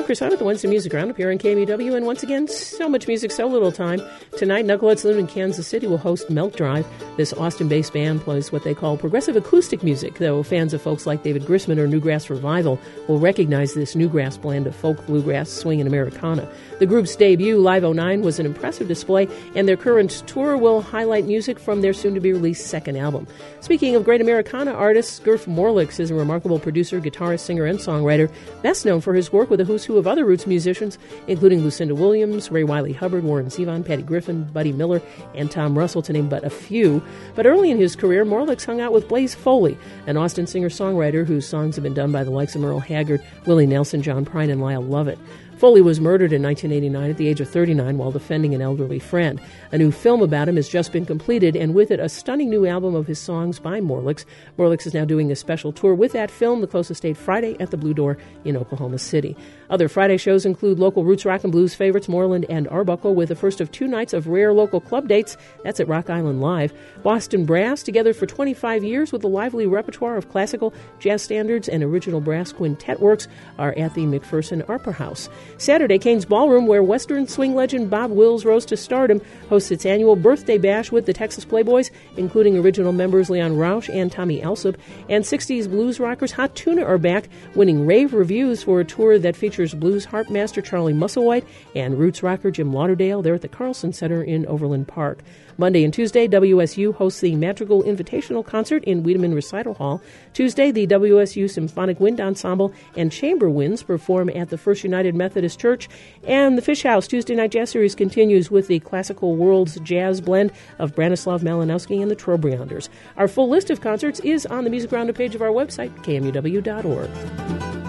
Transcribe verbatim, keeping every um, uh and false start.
I'm Chris Hunt at the Wednesday Music Roundup here on K M U W, and once again, so much music, so little time. Tonight, Knuckleheads Live in Kansas City will host Milk Drive. This Austin-based band plays what they call progressive acoustic music, though fans of folks like David Grisman or Newgrass Revival will recognize this Newgrass blend of folk, bluegrass, swing, and Americana. The group's debut, Live oh nine, was an impressive display, and their current tour will highlight music from their soon-to-be-released second album. Speaking of great Americana artists, Gurf Morlix is a remarkable producer, guitarist, singer, and songwriter, best known for his work with a who's who of other roots musicians, including Lucinda Williams, Ray Wiley Hubbard, Warren Zevon, Patty Griffin, Buddy Miller, and Tom Russell, to name but a few. But early in his career, Morlix hung out with Blaze Foley, an Austin singer-songwriter whose songs have been done by the likes of Merle Haggard, Willie Nelson, John Prine, and Lyle Lovett. Foley was murdered in nineteen eighty-nine at the age of thirty-nine while defending an elderly friend. A new film about him has just been completed, and with it, a stunning new album of his songs by Morlix. Morlix is now doing a special tour with that film, the closest date Friday at the Blue Door in Oklahoma City. Other Friday shows include local roots rock and blues favorites Moreland and Arbuckle, with the first of two nights of rare local club dates. That's at Rock Island Live. Boston Brass, together for twenty-five years with a lively repertoire of classical, jazz standards, and original brass quintet works, are at the McPherson Arpa House. Saturday, Kane's Ballroom, where Western swing legend Bob Wills rose to stardom, hosts its annual birthday bash with the Texas Playboys, including original members Leon Rausch and Tommy Alsop. And sixties blues rockers Hot Tuna are back, winning rave reviews for a tour that features blues harp master Charlie Musselwhite and roots rocker Jim Lauderdale. They're at the Carlson Center in Overland Park. Monday and Tuesday, W S U hosts the Madrigal Invitational Concert in Wiedemann Recital Hall. Tuesday, the W S U Symphonic Wind Ensemble and Chamber Winds perform at the First United Methodist Church. And the Fish House Tuesday Night Jazz Series continues with the Classical Worlds Jazz blend of Branislav Malinowski and the Trobrianders. Our full list of concerts is on the Music Roundup page of our website, K M U W dot org.